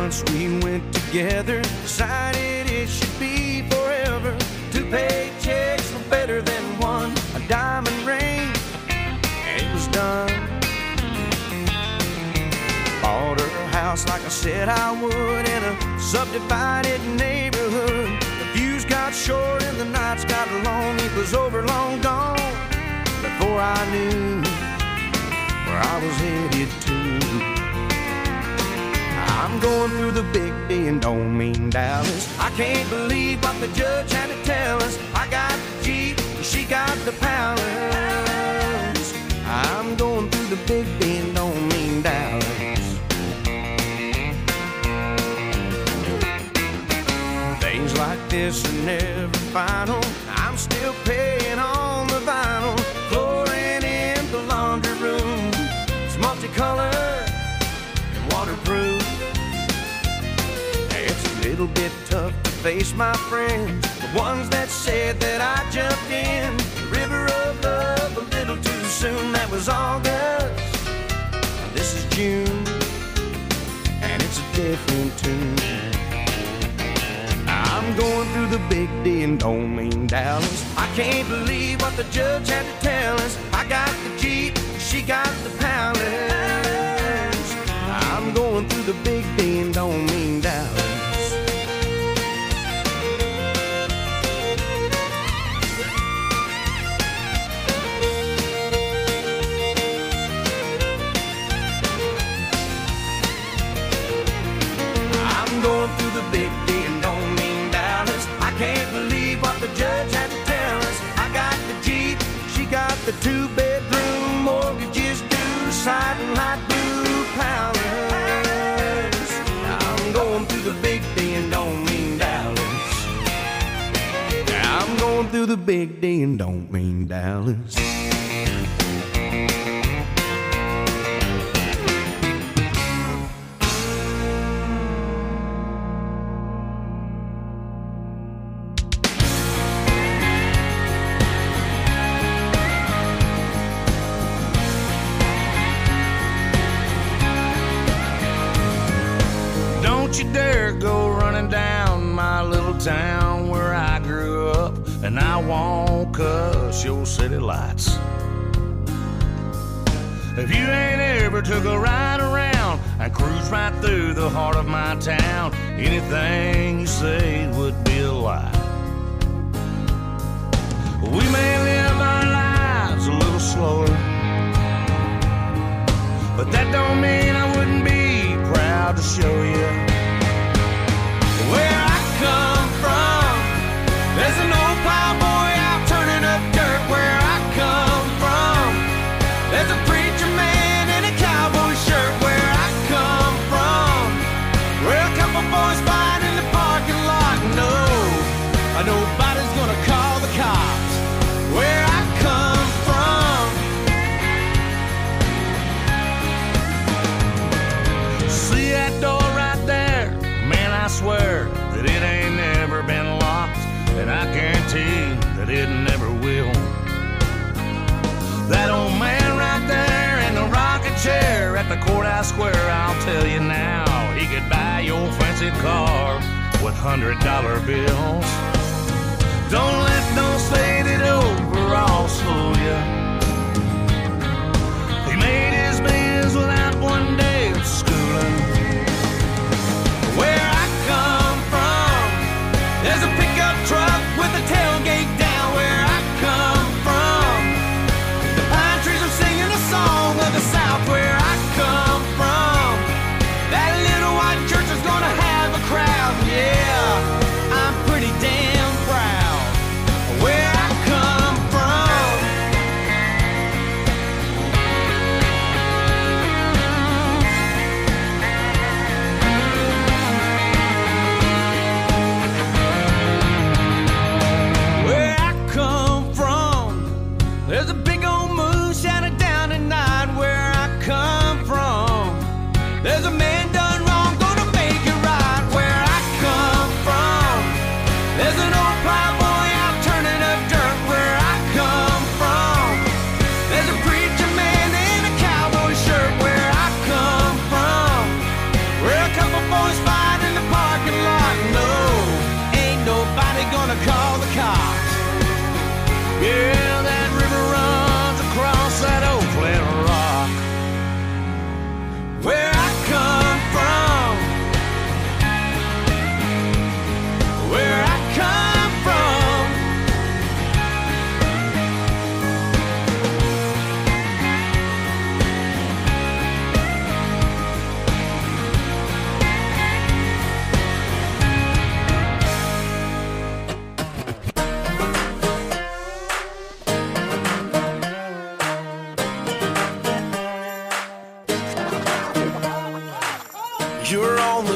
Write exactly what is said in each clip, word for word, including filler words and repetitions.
months we went together, decided it should be forever. Two paychecks were better than one, a diamond ring, and it was done. Bought her a house like I said I would in a subdivided neighborhood. The views got short and the nights got long. It was over, long gone, before I knew where I was headed to. I'm going through the big D and don't mean Dallas. I can't believe what the judge had to tell us. I got the Jeep, she got the Palace. I'm going through the big D and don't mean Dallas. Things like this are never final. I'm still paying on the vinyl. Flooring in the laundry room, it's multicolored and waterproof. It's a little bit tough to face my friends, the ones that said that I jumped in the river of love a little too soon. That was August, now this is June, and it's a different tune. I'm going through the big D and don't mean Dallas. I can't believe what the judge had to tell us. I got the Jeep, she got the Palace. I'm going through the big D and don't mean Dallas. I'm going through the big D and don't mean Dallas. I can't believe what the judge had to tell us. I got the Jeep, she got the two-bedroom, mortgages due, siding light blue Palace. I'm going through the big D and don't mean Dallas. I'm going through the big D and don't mean Dallas. Don't you dare go running down my little town where I grew up, and I won't cuss your city lights. If you ain't ever took a ride around and cruise right through the heart of my town, anything you say would be a lie. We may live our lives a little slower, but that don't mean I wouldn't be proud to show you where I come from. There's an old plowboy out turning up dirt where I come from. There's a preacher man in a cowboy shirt where I come from. Where a couple boys fight in the parking lot. No, nobody's gonna call the cops where I come from. See that door right there? Man, I swear that it ain't never been locked, and I guarantee that it never will. That old man right there in the rocking chair at the courthouse square, I'll tell you now, he could buy your fancy car with hundred dollar bills. Don't let those faded overalls fool you. He made his bills without one day of schooling. Where I come from, there's a pickup truck with a tailgate down where I come from. The pine trees are singing a song of the South where I come from. That little white church is gonna have a crowd, yeah, I'm pretty damn proud where I come from.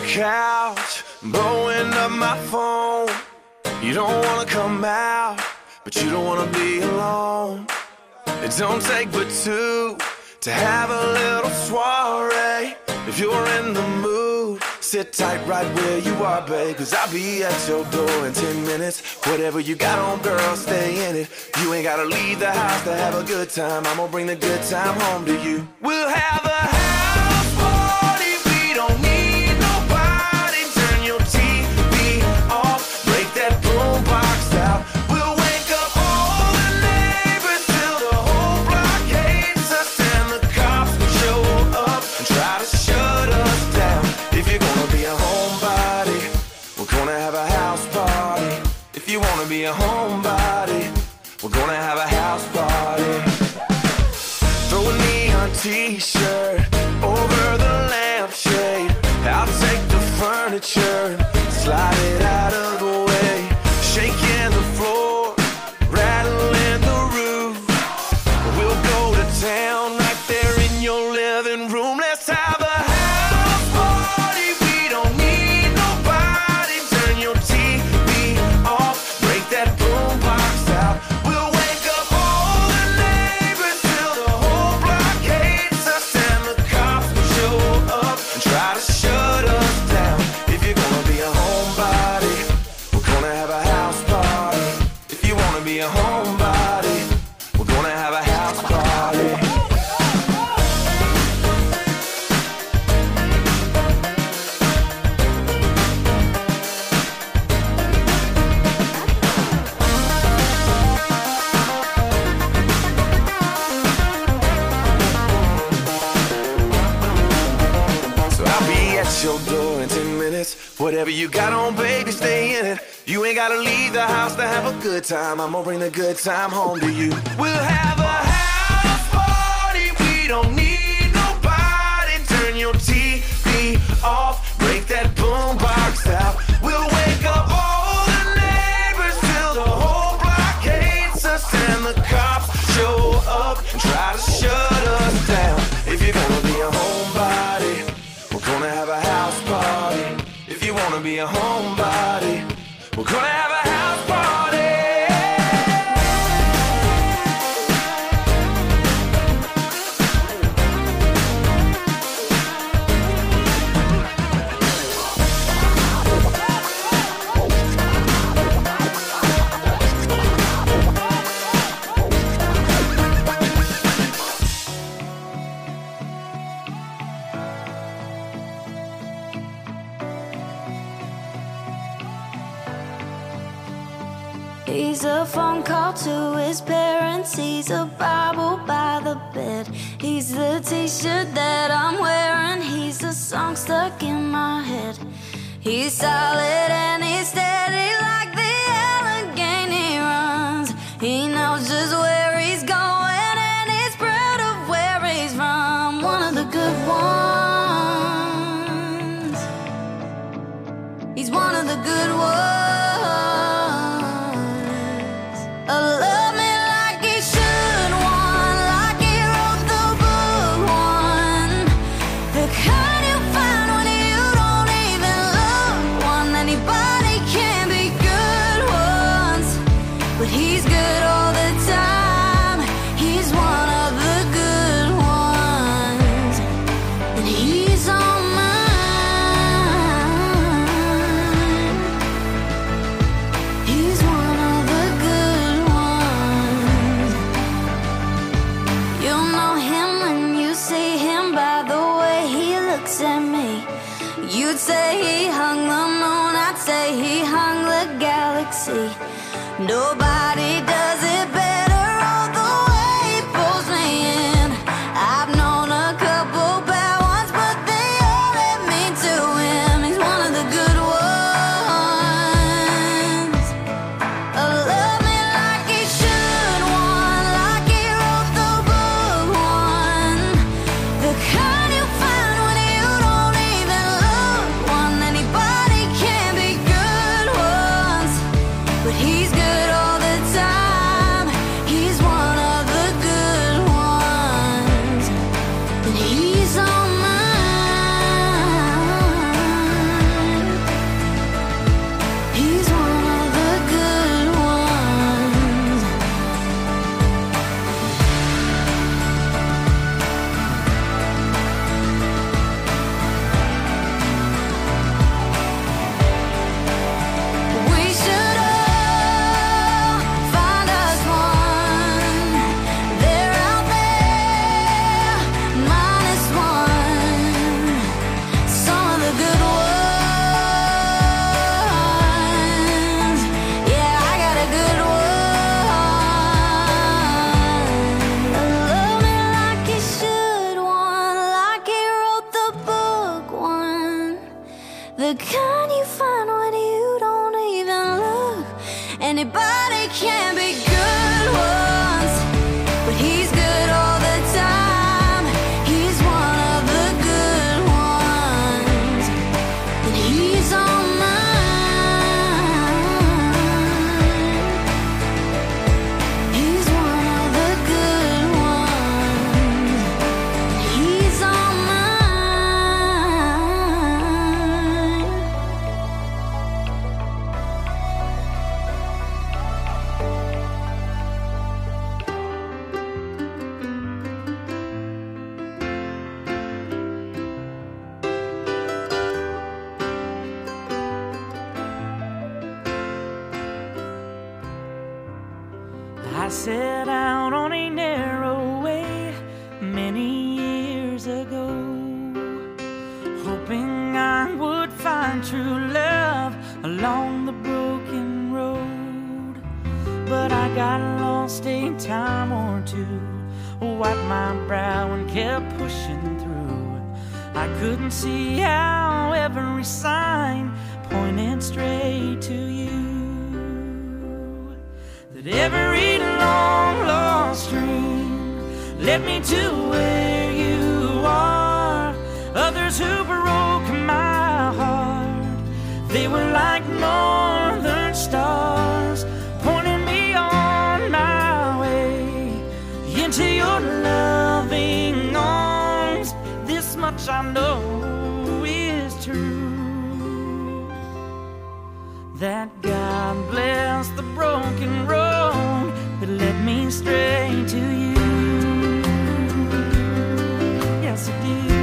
couch, blowing up my phone. You don't wanna come out, but you don't wanna be alone. It don't take but two to have a little soiree. If you're in the mood, sit tight right where you are, babe, cause I'll be at your door in ten minutes. Whatever you got on, girl, stay in it. You ain't gotta leave the house to have a good time. I'm gonna bring the good time home to you. We'll have a house party, we don't need nobody. Turn your T V off, break that boombox out. We'll wake up all the neighbors till the whole block hates us, and the cops show up and try to shut us down. If you're gonna be a homebody, we're gonna have a house party. If you wanna be a homebody, we're gonna have a house party. Throw a neon t-shirt over the lampshade. I'll take the furniture and slide it out of the way. Shaking the floor, rattling the roof. We'll go to town right there in your living room. Let's have a house party, we don't need nobody. Turn your T V off, break that boombox out. We'll wake up all the neighbors till the whole block hates us, and the cops will show up and try to shut us down. If you're gonna be a homebody, we're gonna have a house party. If you wanna be a homebody, we're gonna have a house party. So I'll be at your door in ten minutes. Whatever you got on, baby, stay in it. You ain't gotta leave the house to have a good time. I'm gonna bring the good time home to you. We'll have a house party, we don't need nobody. Turn your T V off, break that boombox out. We'll wake up all the neighbors till the whole block hates us, and the cops show up and try to shut us down. If you're gonna be a homebody, we're gonna have a house party. If you wanna be a homebody, we're gonna have a house party. He's a phone call to his parents. He's a Bible by the bed. He's the t-shirt that I'm wearing. He's a song stuck in my head. He's solid and he's steady like the Allegheny runs. He knows just where he's going and he's proud of where he's from. One of the good ones. He's one of the good ones. A love me like he should, one like he wrote the book, one the kind you find when you don't even look, one anybody can be good ones, but he's good all the time. He's one of the good ones, and he's on mine. He's one of the good ones. You'll know him when you see him by the way he looks at me. You'd say he hung the moon, I'd say he hung the galaxy. Nobody does it better, all the way he pulls me in. I've known a couple bad ones, but they all led me to him. He's one of the good ones. A love me like he should, one like he wrote the book, one the kind you find when you don't even look, one anybody can be good ones, but he's good all the time. set out on a narrow way many years ago, hoping I would find true love along the broken road. But I got lost a time or two, wiped my brow and kept pushing through. I couldn't see how every sign pointed straight to you. That every long lost dream led me to where you are. Others who broke my heart, they were like northern stars, pointing me on my way into your loving arms. This much I know is true, that God bless the broken road that led me straight to you. Yes, it did.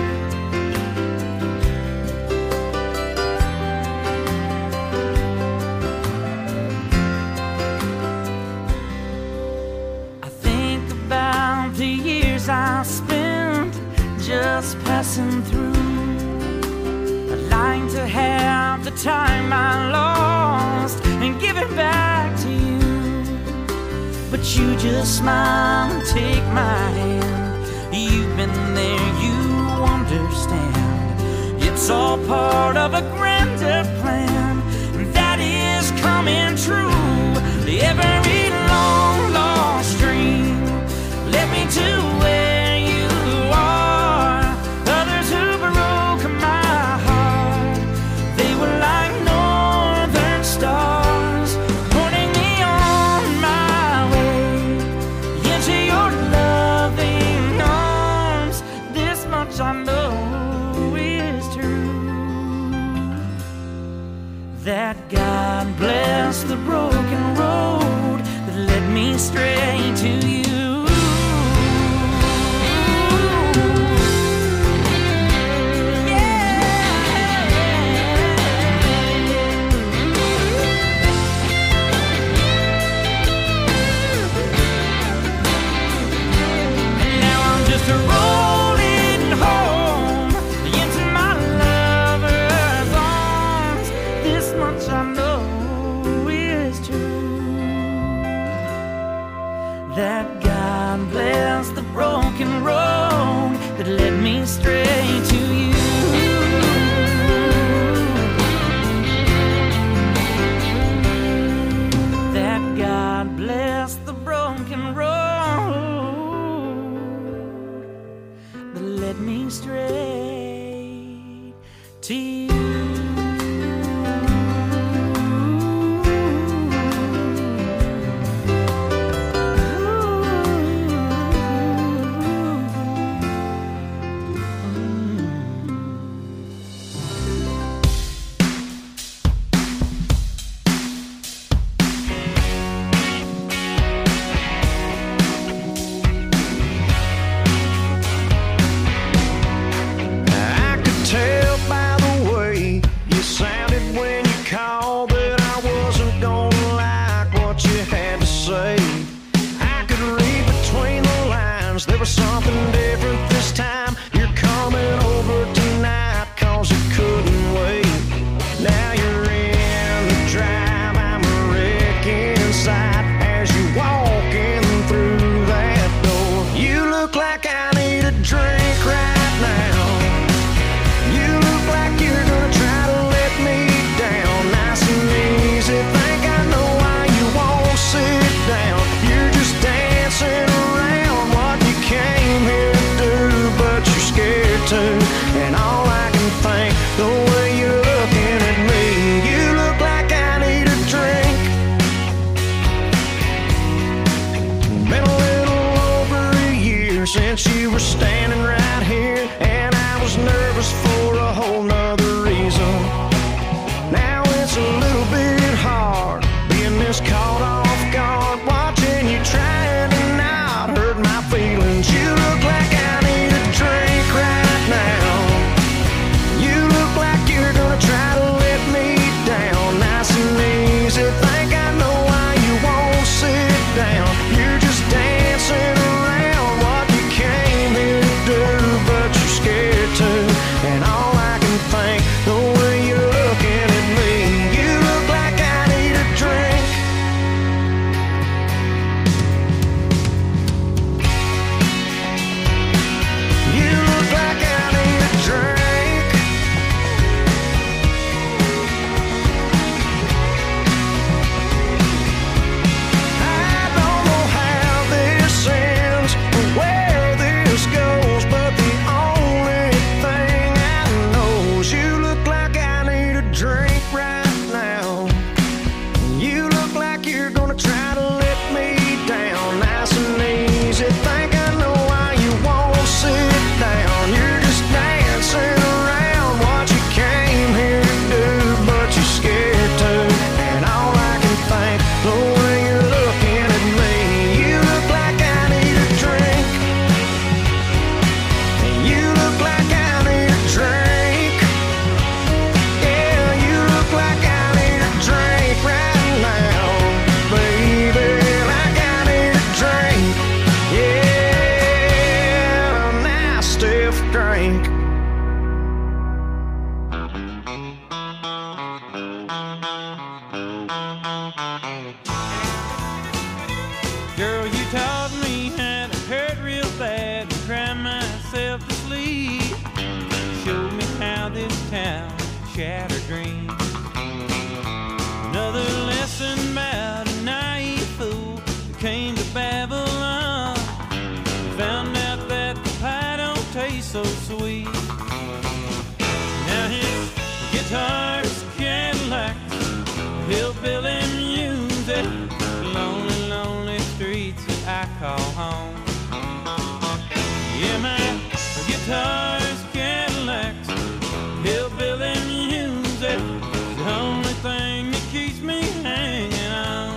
I think about the years I spent just passing through. I'd like to have the time I lost and give it back to you, but you just smile and take my hand. You've been there, you understand. It's all part of a grander plan that is coming true. Every long lost dream led me to where you are. Others who broke my heart, they were like northern stars, pointing me on my way into your loving arms. This much I know is true, that God bless the broken road that led me straight to you. Rolling home into my lover's arms. This much I know is true, that God bless the broken road that led me straight to you. That God bless the broken road that led me straight to you. And all I can think, the way you're looking at me, you look like I need a drink. Been a little over a year since you were standing right here, and I was nervous for a whole nother reason. Now it's a little bit hard being this caught off guard, watching you trying to not hurt my feelings. You look like I need a drink right now. You look like you're gonna try to let me down nice and easy. Think I know why you won't sit down. You're just myself a drink. Girl, you taught me how to hurt real bad and cry myself to sleep. Showed me how this town shattered dreams. Another lesson about a naive fool who came to Babylon. Found out that the pie don't taste so sweet. Now his guitar's Cadillacs, hillbilly music, lonely, lonely streets that I call home. Yeah, my guitar's Cadillacs, hillbilly music, the only thing that keeps me hanging on.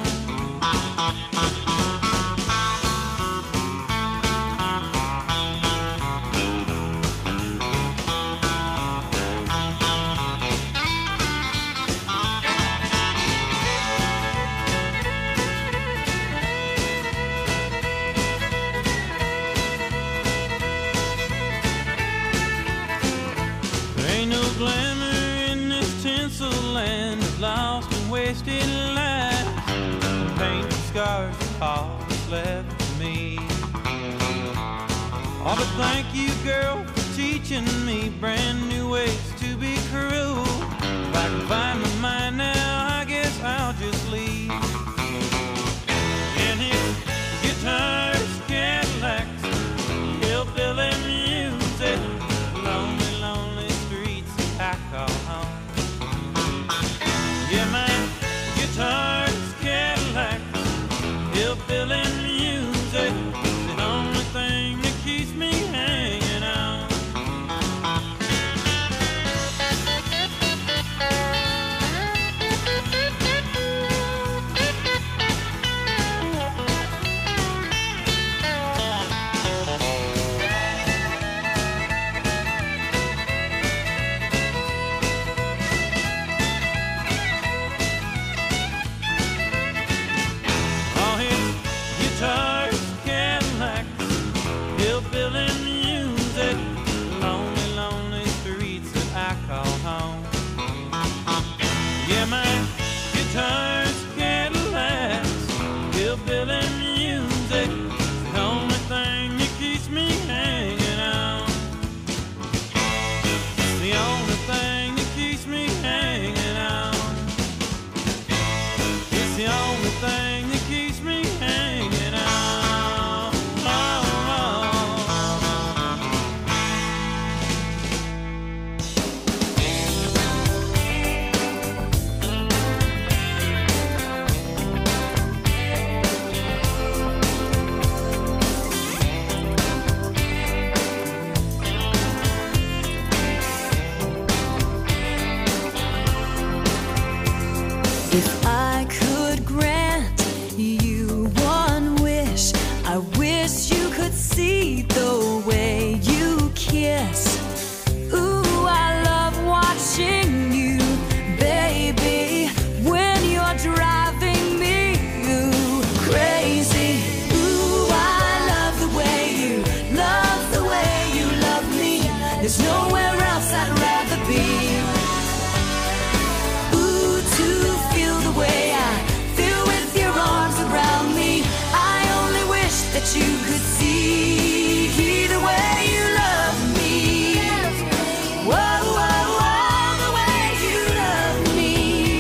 Glamour in this tinsel land of lost and wasted lives. Paint and scars are all that's left for me. Oh, but thank you, girl, for teaching me brand new ways to be cruel. If I can find my mind now, I guess I'll just leave. And his guitars, Cadillacs, hillbilly music, lonely, lonely I call home. Yeah, my guitar's Cadillacs, hillbilly music, the only thing that keeps me hanging on. If I could grant you one wish, I wish you could see the way you kiss. Ooh, I love watching you, baby, when you're driving me ooh, crazy. Ooh, I love the way you, love the way you love me. There's nowhere else I'd rather be. That you could see the way you love me. Whoa, whoa, whoa, the way you love me.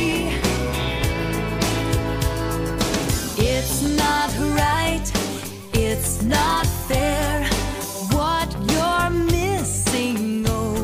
It's not right, it's not fair. What you're missing, oh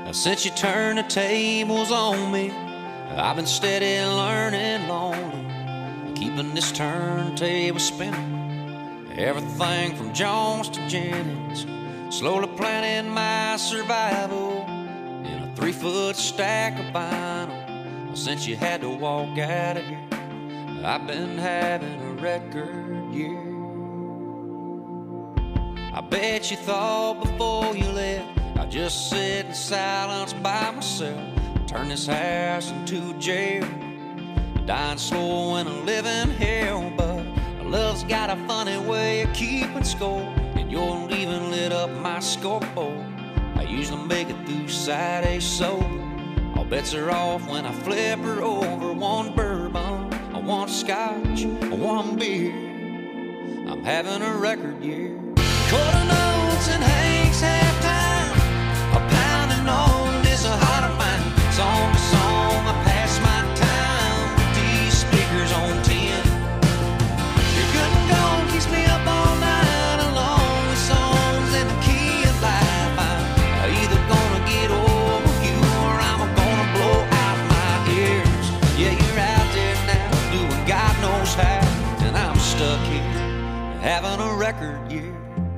Since you turned the tables on me, I've been steady learning lonely, keeping this turntable spinning. Everything from Jones to Jennings, slowly planning my survival in a three-foot stack of vinyl. Since you had to walk out of here, I've been having a record year. I bet you thought before you left I'd just sit in silence by myself, turn this house into jail, dying slow in a living hell. But love's got a funny way of keeping score, and your leaving lit up my scoreboard. I usually make it through Saturday sober. All bets are off when I flip her over. One bourbon, one scotch, one beer. I'm having a record year. Quarter notes and Hank's halftime, a pounding on this heart of mine. Song to song, I pass my time with these speakers on ten. Your good and gone keeps me up all night alone with songs in the key of life. I'm either gonna get over you or I'm gonna blow out my ears. Yeah, you're out there now doing God knows how, and I'm stuck here having a record year.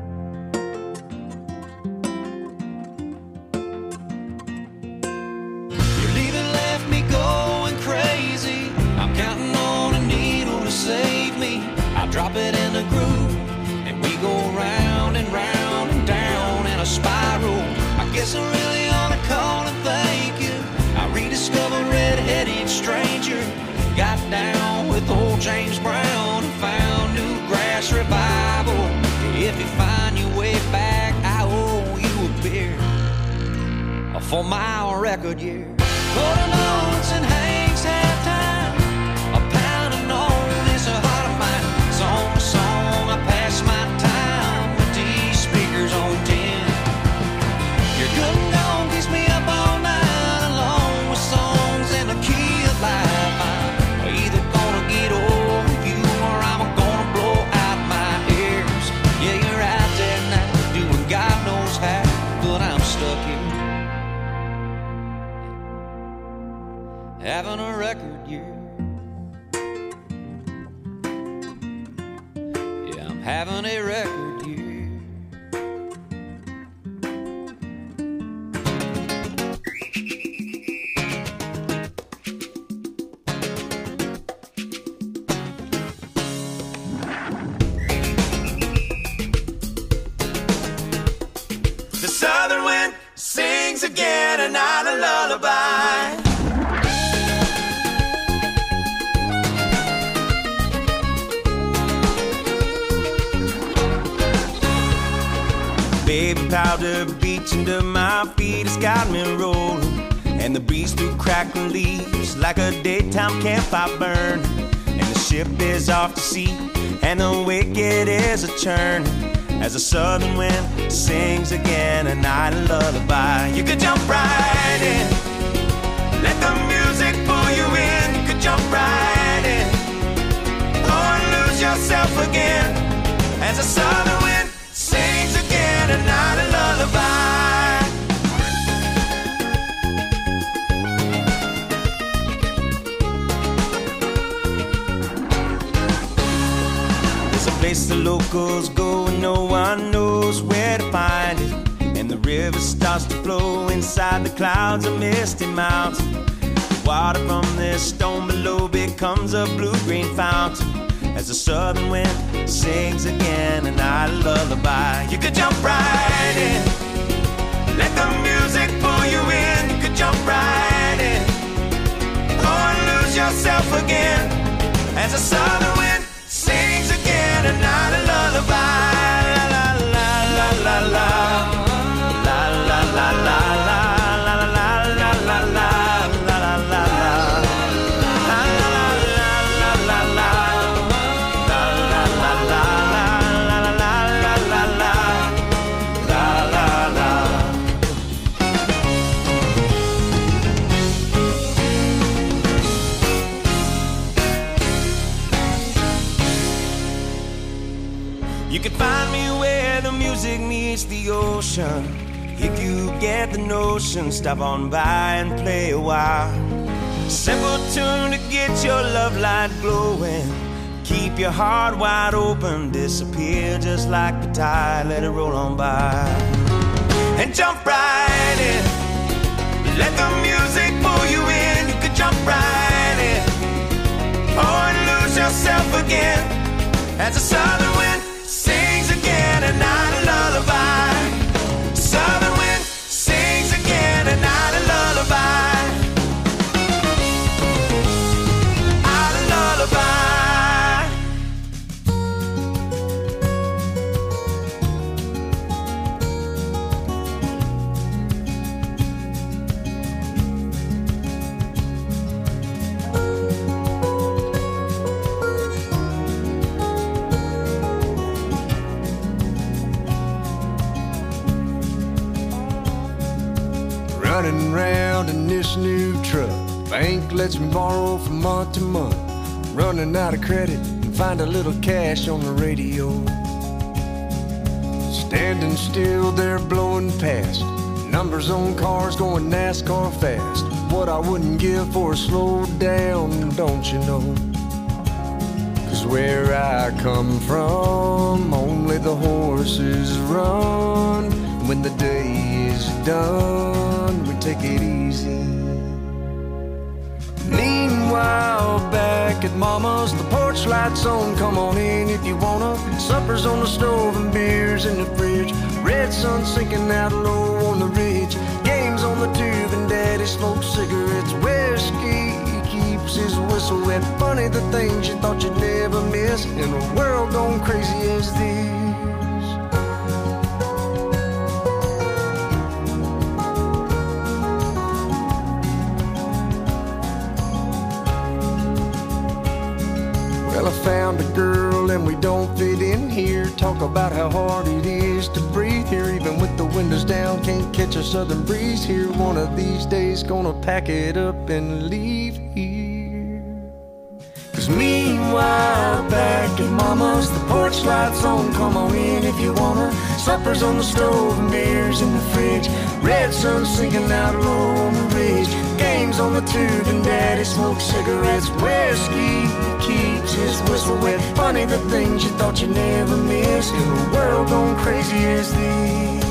Save me, I'll drop it in the groove, and we go round and round and down in a spiral. I guess I really ought to call and thank you. I rediscovered Red-Headed Stranger, got down with old James Brown, and found new grass revival. If you find your way back, I owe you a beer for my record year. Quarter notes and Hank's halftime, a pounding on a heart of mine. Song to song, I pass my time with these speakers on ten. Your good and gone keeps me up all night alone with songs in the key of life. I'm either gonna get over you or I'm gonna blow out my ears. Yeah, you're out there now doing God knows how, but I'm stuck here having a record year. Having a record year. The southern wind sings again, and not a lullaby. Baby powder beach under my feet has got me rolling, and the breeze through crackling leaves like a daytime campfire burn. And the ship is off to sea, and the wicked is a churn, as the southern wind sings again a night lullaby. You could jump right in, let the music pull you in. You could jump right in, or lose yourself again, as the southern wind sings again and not a lullaby. There's a place the locals go and no one knows where to find it, and the river starts to flow inside the clouds of misty mountain. The water from this stone below becomes a blue-green fountain, as the southern wind sings again a night lullaby. You could jump right in, let the music pull you in. You could jump right in, or lose yourself again, as the southern wind sings again a night lullaby. La la la la la la la la la la la la la la la. You could find me where the music meets the ocean. If you get the notion, stop on by and play a while. Simple tune to get your love light glowing. Keep your heart wide open, disappear just like the tide, let it roll on by. And jump right in, let the music pull you in. You could jump right in, oh, and lose yourself again as the southern wind sings again, a night a lullaby. Southern wind sings again, a night a lullaby. Out a lullaby. Running round in this new truck, bank lets me borrow from month to month. Running out of credit and find a little cash on the radio. Standing still there blowing past, numbers on cars going NASCAR fast. What I wouldn't give for a slow down, don't you know? Cause where I come from, only the horses run. When the day is done, we take it easy. Meanwhile, back at Mama's, the porch lights on, come on in if you wanna. Supper's on the stove and beers in the fridge. Red sun sinking out low on the ridge. Games on the tube and Daddy smokes cigarettes. Whiskey keeps his whistle wet. Funny the things you thought you'd never miss in a world gone crazy as this. Well, I found a girl and we don't fit in here. Talk about how hard it is to breathe here. Even with the windows down, can't catch a southern breeze here. One of these days gonna pack it up and leave here. Cause meanwhile, back at Mama's, the porch lights on, come on in if you wanna. Supper's on the stove and beers in the fridge. Red sun sinking out low on the ridge. Games on the tube and Daddy smokes cigarettes. Whiskey keeps his whistle wet. Funny the things you thought you'd never miss in a world gone crazy as this.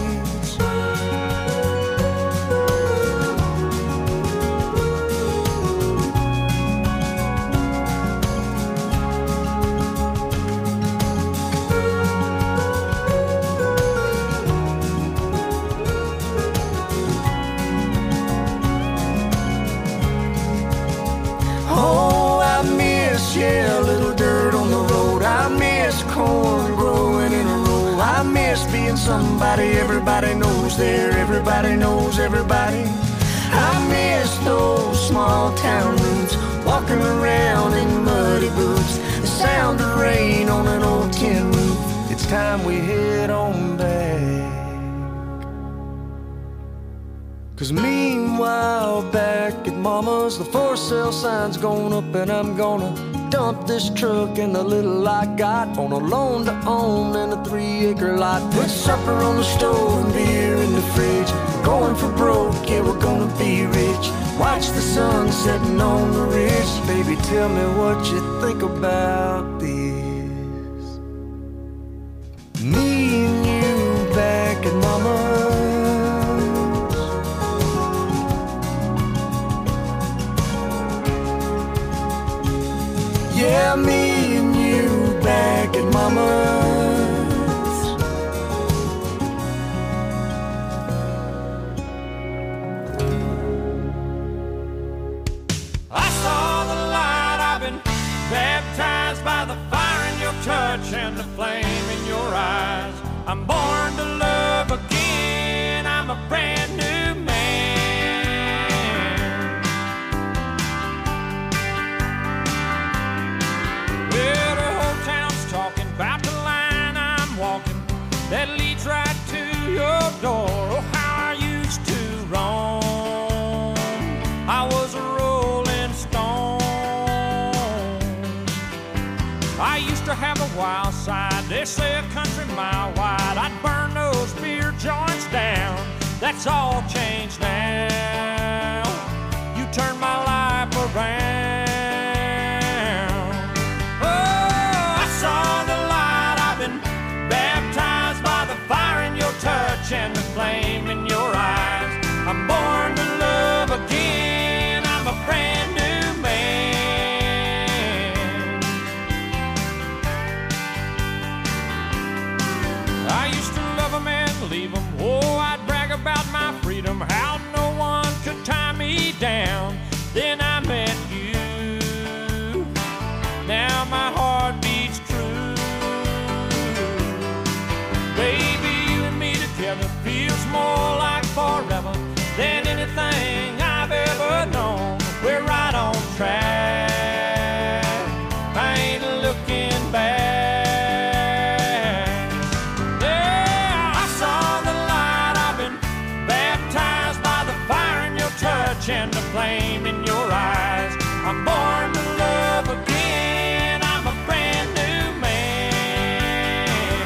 Yeah, a little dirt on the road. I miss corn growing in a row. I miss being somebody everybody knows there. Everybody knows everybody. I miss those small town roots, walking around in muddy boots. The sound of rain on an old tin roof. It's time we head on back. Cause meanwhile, back at Mama's, the for sale sign's going up and I'm gonna dump this truck and the little I got on a loan to own and a three acre lot. Put supper on the stove and beer in the fridge. We're going for broke, yeah, we're gonna be rich. Watch the sun setting on the ridge. Baby, tell me what you think about this. Me and you back at Mama's. Yeah, me and you back at Mama's. I saw the light, I've been baptized by the fire in your touch and the flame in your eyes. I'm born to love again, I'm a brand new man. Well, the whole town's talking about the line I'm walking that leads right to your door. Oh, how I used to roam, I was a rolling stone. I used to have a wild side, they say a country mile wide. I'd burn those beer joints down that's all changed now. You turned my life around. Oh, I saw the light. I've been baptized by the fire in your touch and the flame in your eyes. I'm born to love again. I'm a brand new man. I used to love a man, leave him. Oh, I'd brag about my freedom, how no one could tie me down. Then I met you. Now my heart beats true. Baby, you and me together feels more like forever than anything I've ever known. We're right on track. I ain't looking back. Yeah, I saw the light. I've been baptized by the fire in your touch and the flame in your eyes. I'm born to love again. I'm a brand new man.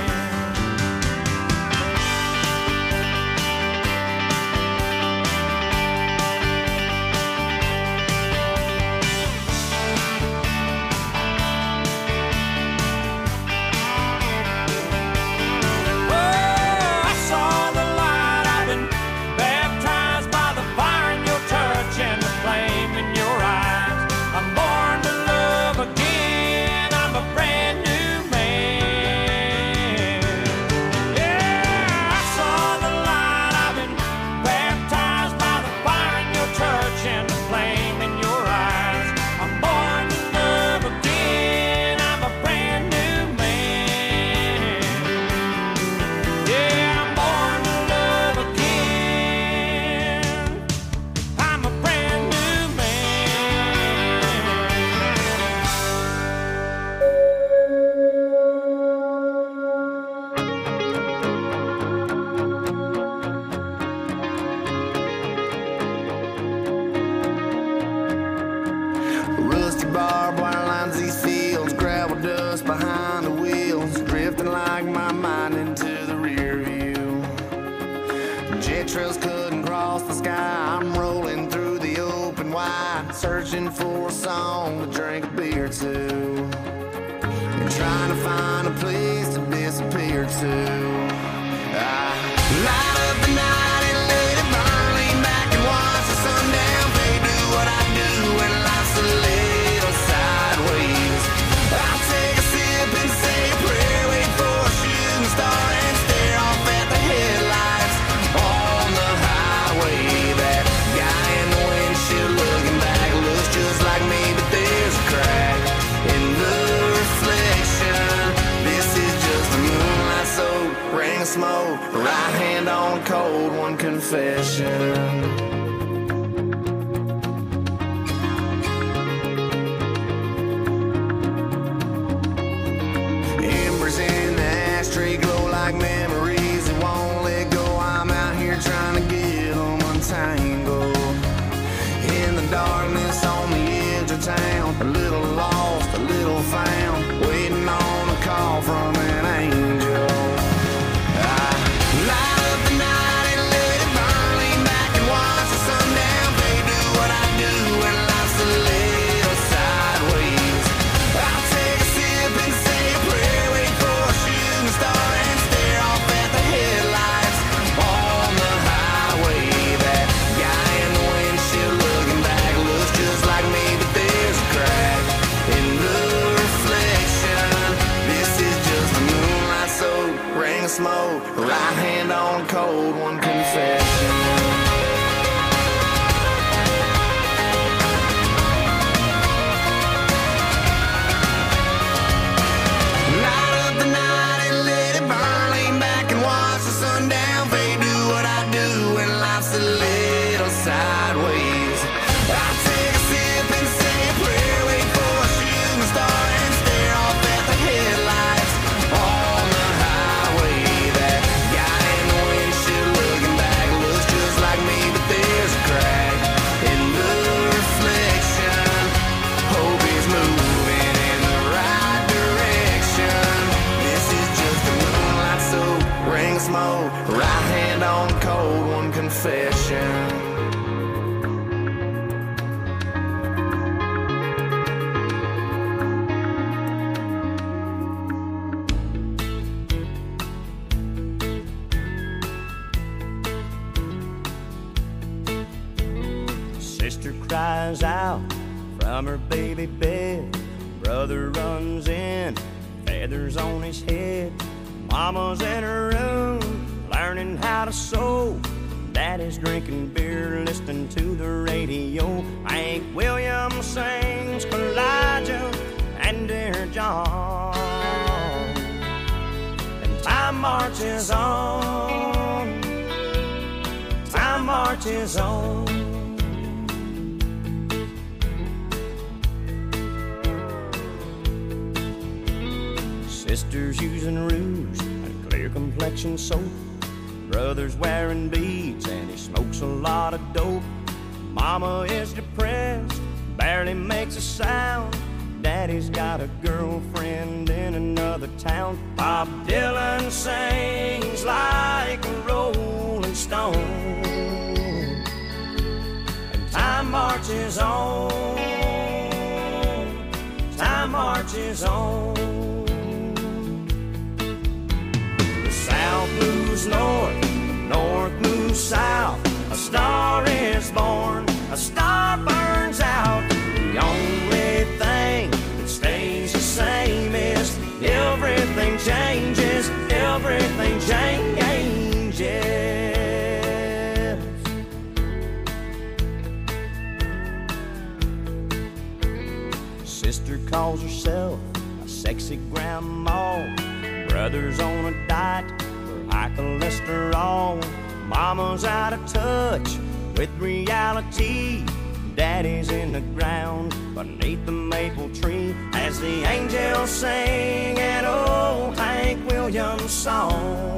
Oh, I saw the light. I've been baptized by the fire in your touch and the flame in your eyes. I'm born to love again. I'm a brand new man. Yeah, I saw the light. I've been baptized by the fire in your touch and the flame in your eyes. I'm born to love again. I'm a brand new man. Yeah, I'm born to love again. I'm a brand new man. Rusty barbed wire lines these fields, gravel dust behind the wheels, drifting like my mind into the rear view. Jet trails couldn't cross the sky. I'm rolling through the open wide, searching for a song to drink a beer to, and trying to find a place to disappear to. I light up the night and let it burn, lean back and watch the sundown fade. Do what I do when life's a little sideways. I'll take a sip and say a prayer, wait for a shooting star and stare off at the headlights on the highway. That guy in the windshield looking back looks just like me, but there's a crack in the reflection. This is just a moonlight soaked ring of smoke, right hand on a cold one confession. Embers in the ashtray glow like memories that won't let go. I'm out here trying to get them untangled. In the darkness on the edge of town, a little lost, a little found, waiting on a call from an angel. I light up the night and let it burn, lean back and watch the sundown fade. Do what I do when life's a little sideways. I'll take a sip and say a prayer, wait for a shooting star and stare off at the headlights on the highway. That guy in the windshield looking back looks just like me, but there's a crack in the reflection. This is just a moonlight soaked ring of smoke, right hand on a cold one confession. Light up the night and let it burn, lean back and watch the sundown fade. Do what I do when life's a little sideways. I take a sip and say a prayer, wait for a shooting star and stare off at the headlights on the highway. That guy in the windshield looking back looks just like me, but there's a crack in the reflection. Hope he's moving in the right direction. This is just a moonlight soaked ring of smoke, right hand on cold one confession. possession. Sister cries out from her baby bed. Brother runs in, feathers on his head. Mama's in her room, learning how to sew. Daddy's drinking beer, listening to the radio. Hank Williams sings Elijah and Dear John. And time marches on, time marches on. Sister's using rouge and clear complexion soap. Brother's wearing beads and he smokes a lot of dope. Mama is depressed, barely makes a sound. Daddy's got a girlfriend in another town. Bob Dylan sings like a rolling stone. And time marches on, time marches on. South moves north, north moves south. A star is born, a star burns out. The only thing that stays the same is everything changes, everything changes. Sister calls herself a sexy grandma. Brother's on a diet for high cholesterol. Mama's out of touch with reality. Daddy's in the ground beneath the maple tree as the angels sing an old Hank Williams song.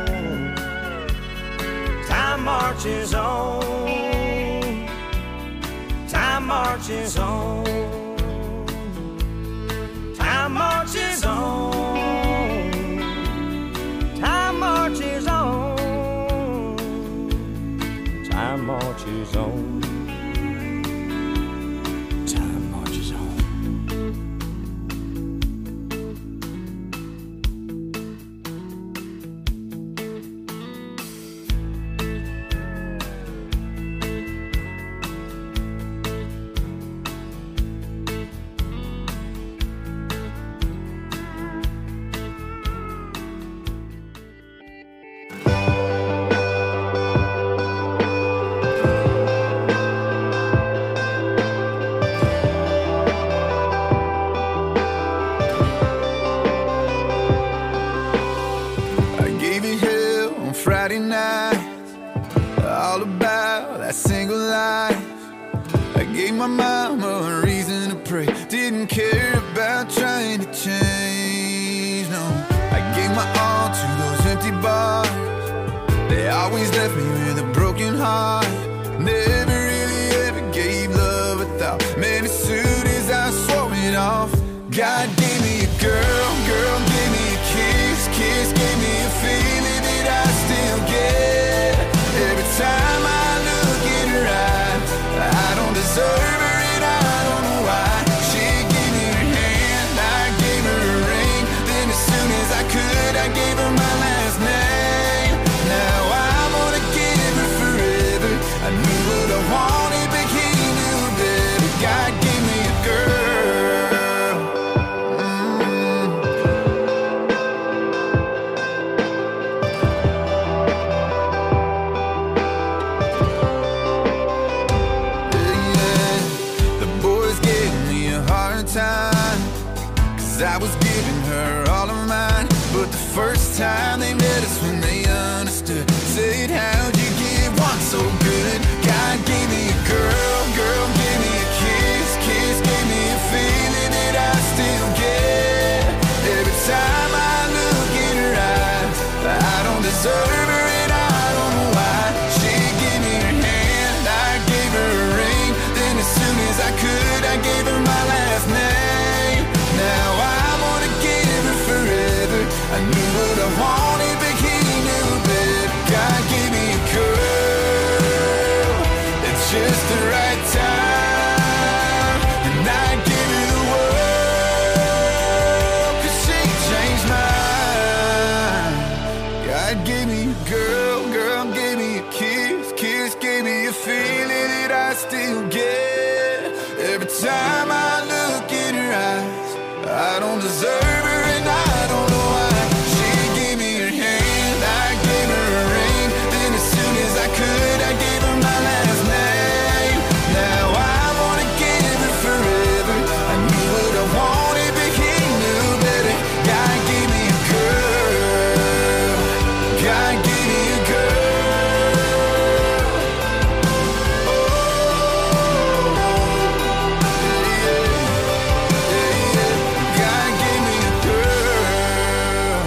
Time marches on, time marches on, time marches on. Time marches on, time marches on, time marches on. Friday night, all about that single life. I gave my mama a reason to pray. Didn't care about trying to change, no. I gave my all to those empty bars. They always left me with a broken heart. Never really ever gave love a thought. Man, as soon as I swore it off, God gave me a girl, girl gave me a kiss, kiss gave me a feeling that I still get. Every time I look in her eyes, I don't deserve her and I don't know why. She gave me her hand, I gave her a ring. Then as soon as I could, I gave her my last name. Now I'm gonna give her forever. I knew what I wanted, but he knew better. God gave me a girl. Time, cause I was giving her all of mine. But the first time they met us when they understood, said, how'd you give one so good? God gave me a girl, girl gave me a kiss, kiss gave me a feeling that I still get. Every time I look in her eyes, I don't deserve her and I don't know why. She gave me her hand, I gave her a ring. Then as soon as I could, I gave her my last name. Now I'm gonna give her forever. I knew what I wanted, but just the right time. And I'd give you the world, 'cause she changed mine. God gave me a girl, girl gave me a kiss, kiss gave me a feeling that I still get. Every time I look in her eyes, I don't deserve her and I don't know why. She gave me her hand, I gave her a ring. Then as soon as I could, I gave her my last name. Now I wanna give her forever. I knew what I wanted, but he knew better. God gave me a girl, God gave me a girl. Oh, yeah, yeah, yeah. God gave me a girl.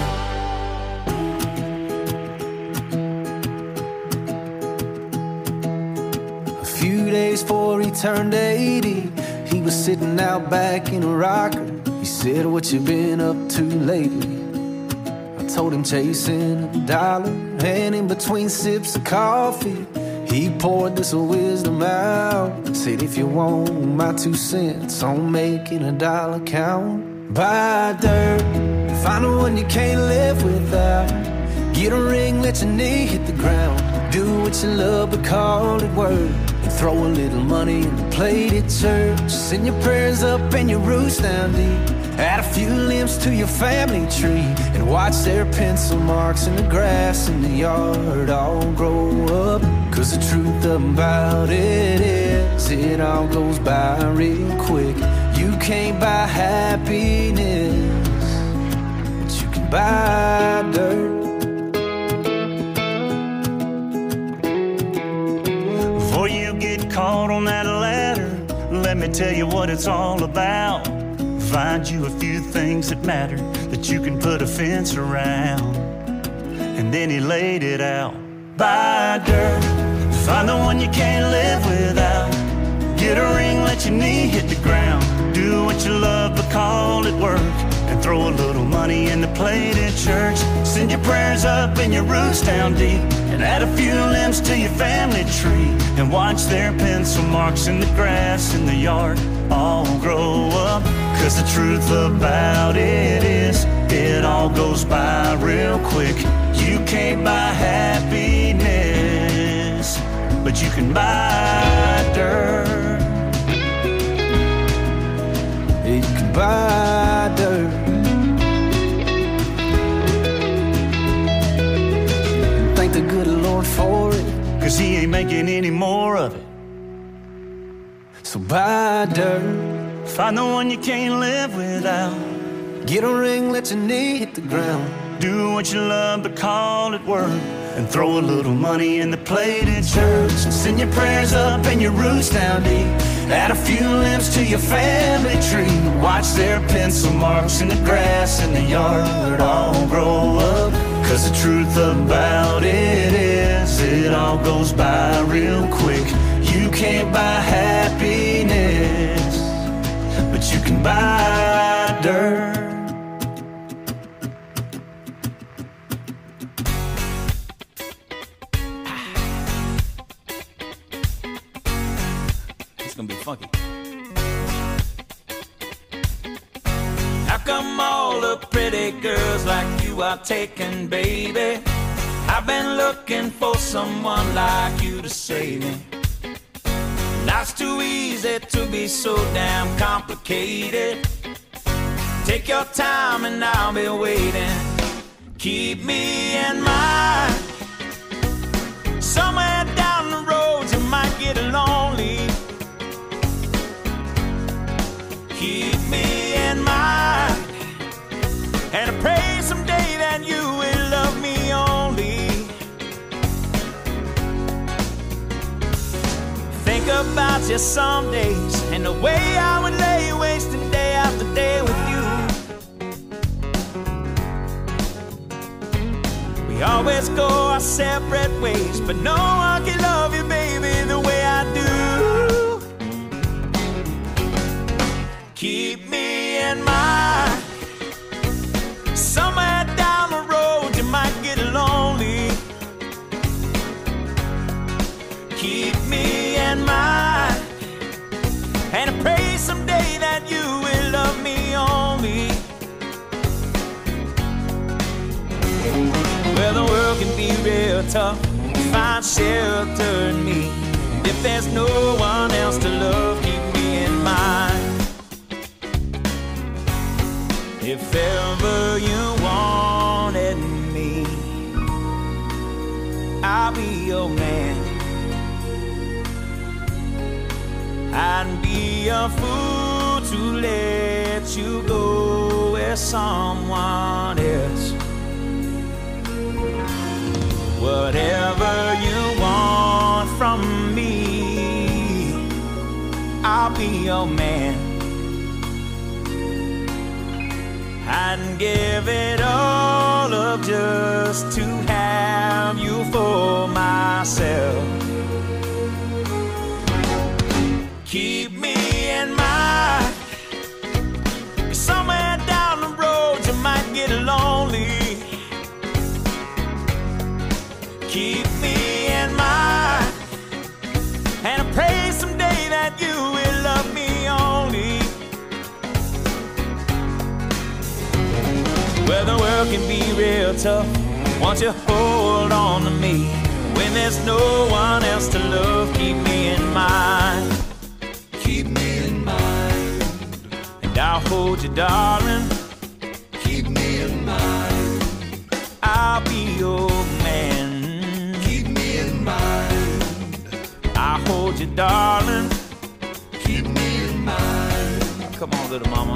A few days before he turned eighty, he was sitting out back in a rocker. He said, "What you been up to lately?" I told him chasing a dollar, and in between sips of coffee, he poured this wisdom out. Said, "If you want my two cents on making a dollar count, buy dirt, find the one you can't live without. Get a ring, let your knee hit the ground. Do what you love, but call it work. And throw a little money in the plate at church. Send your prayers up and your roots down deep. Add a few limbs to your family tree. And watch their pencil marks in the grass in the yard all grow up. 'Cause the truth about it is, it all goes by real quick. You can't buy happiness, but you can buy dirt." Before you get caught on that ladder, let me tell you what it's all about. Find you a few things that matter that you can put a fence around. And then he laid it out. Buy dirt, find the one you can't live without. Get a ring, let your knee hit the ground. Do what you love, but call it work. And throw a little money in the plate at church. Send your prayers up and your roots down deep. And add a few limbs to your family tree. And watch their pencil marks in the grass in the yard all grow up. 'Cause the truth about it is, it all goes by real quick. You can't buy happiness, but you can buy dirt. You can buy dirt. And thank the good Lord for it, 'Cause he ain't making any more of it. so buy dirt. Find the one you can't live without. Get a ring, let your knee hit the ground. Do what you love, but call it work. And throw a little money in the plate at church. Send your prayers up and your roots down deep. Add a few limbs to your family tree. Watch their pencil marks in the grass in the yard all grow up. 'Cause the truth about it is, it all goes by real quick. You can't buy happiness, but you can buy dirt. It's gonna be funky. How come all the pretty girls like you are taken, baby? I've been looking for someone like you to save me. Life's too easy to be so damn complicated. Take your time and I'll be waiting. Keep me in mind. Somewhere down the road you might get lonely. Keep me in mind. And I pray someday that you will love me only. Think about you some days and the way I would lay wasting day after day with you. We always go our separate ways, but no one can love you, baby, the way I do. Keep me in mind. Somewhere down the road you might get lonely. Keep me in and mine. And I pray someday that you will love me only. Well, the world can be real tough, find shelter in me. If there's no one else to love, keep me in mind. If ever you wanted me, I'll be your man. I'd be a fool to let you go with someone else. Whatever you want from me, I'll be your man. I'd give it all up just to have you for myself. Keep me in mind, 'cause somewhere down the road you might get lonely. Keep me in mind, and I pray someday that you will love me only. Well, the world can be real tough, won't you hold on to me? When there's no one else to love, keep me in mind. Keep me in mind, and I'll hold you, darling. Keep me in mind, I'll be your man. Keep me in mind, I'll hold you, darling. Keep me in mind. Come on, little mama.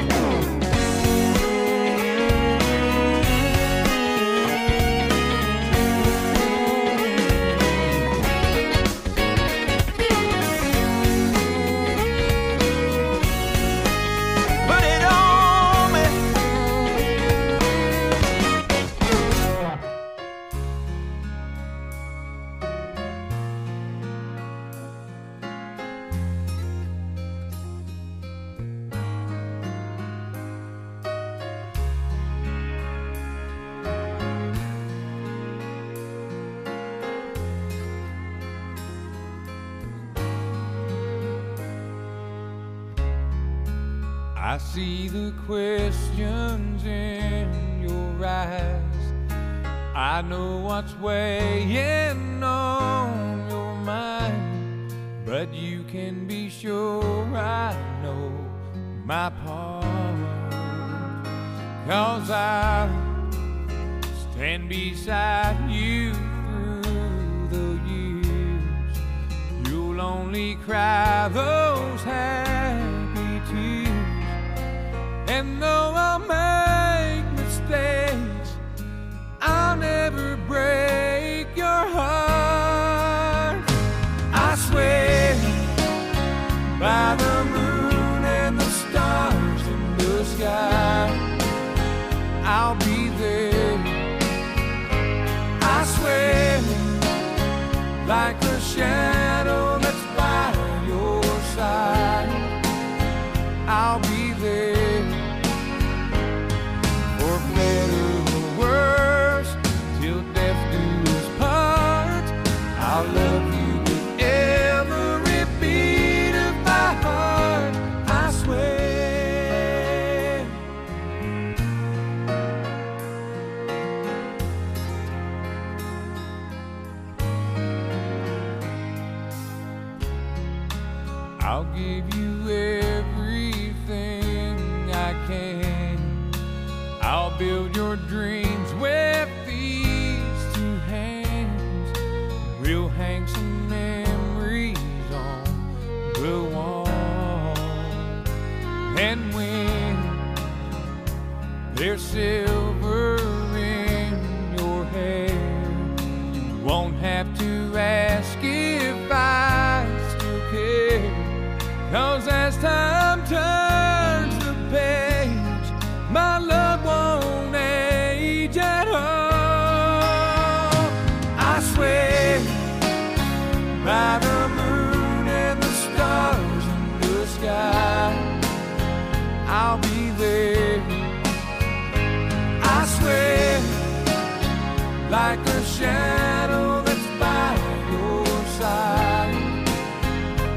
I see the questions in your eyes. I know what's weighing on your mind, but you can be sure I know my part. 'Cause I stand beside you through the years. You'll only cry those happy tears. And though I'll make mistakes, I'll never break your heart. I swear by the moon and the stars in the sky, I'll be there. I swear like a shadow that's by your side, I'll be there. For better or worse, till death do us part, I'll love you with every beat of my heart. I swear. I'll give you everything I can. I'll build your dreams with these two hands. We'll hang some memories on the wall. And when there's silver in your hair, you won't have to ask if I still care. 'Cause as time turns the page, my love won't age at all. I swear by the moon and the stars in the sky, I'll be there. I swear like a shadow that's by your side,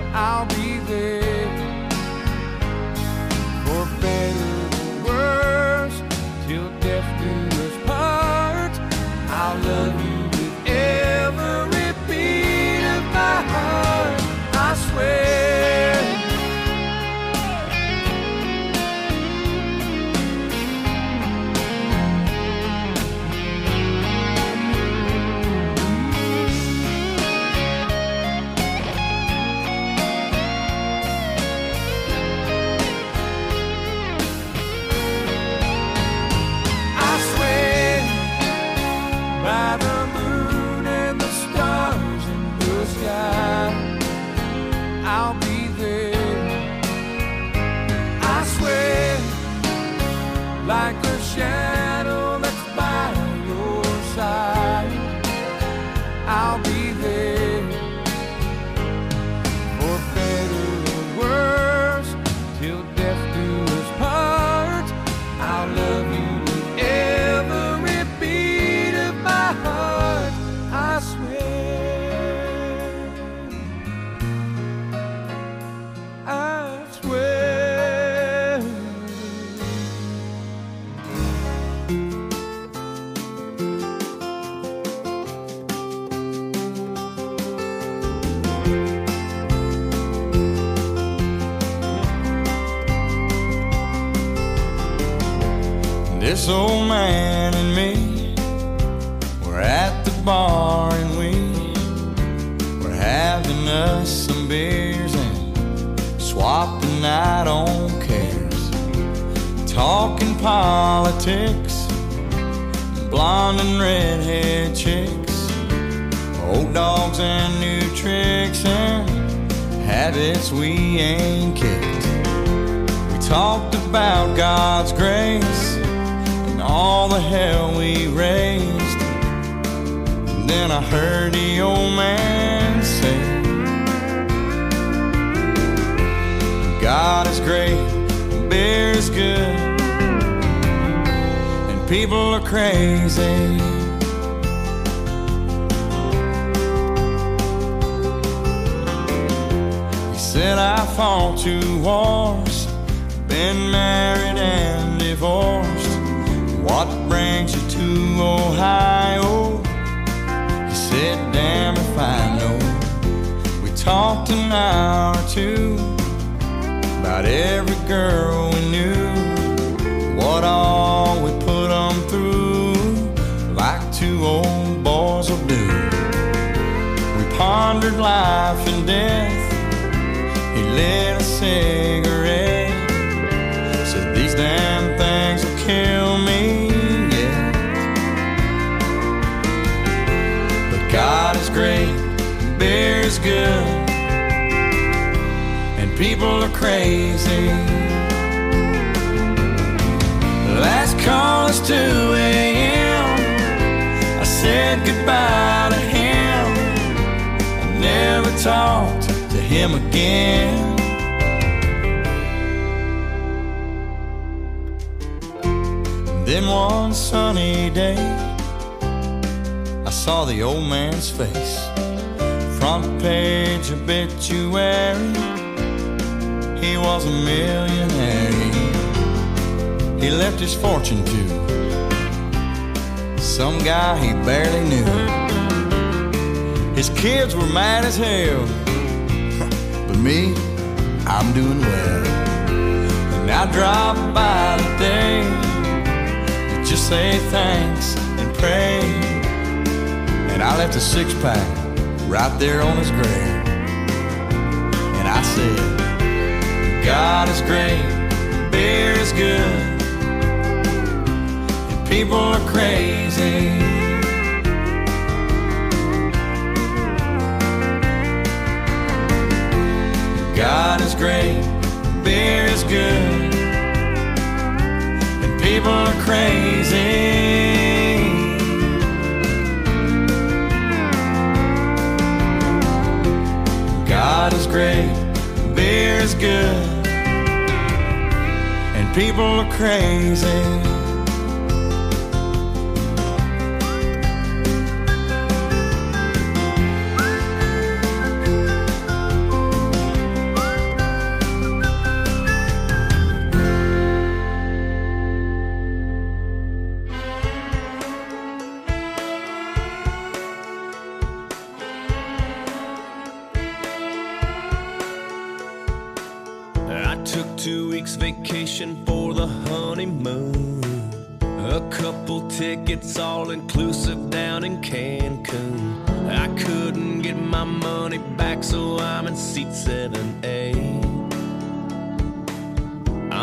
This old man and me were at the bar and we were having us some beers and swapping out on cares, talking politics, blonde and redhead chicks, old dogs and new tricks and habits we ain't kicked. We talked about God's grace and all the hell we raised. And then I heard the old man say, God is great, beer is good, and people are crazy. He said I fought two wars, been married and divorced. What brings you to Ohio? He said, damn if I know. We talked an hour or two about every girl we knew, what all we put them through, like two old boys will do. We pondered life and death. He lit a cigarette, said these damn things will kill me, yeah. But God is great, beer is good, and people are crazy. Last call is two a.m. I said goodbye to him. I never talked to him again. Then one sunny day, I saw the old man's face, front page obituary. He was a millionaire. He, he left his fortune to some guy he barely knew. His kids were mad as hell, but me, I'm doing well. And I dropped by today to just say thanks and pray. And I left a six-pack right there on his grave. And I said, God is great, beer is good, and people are crazy. God is great, beer is good, and people are crazy. God is great, beer is good, and people are crazy. Vacation for the honeymoon, a couple tickets all inclusive down in Cancun. I couldn't get my money back, so I'm in seat seven A.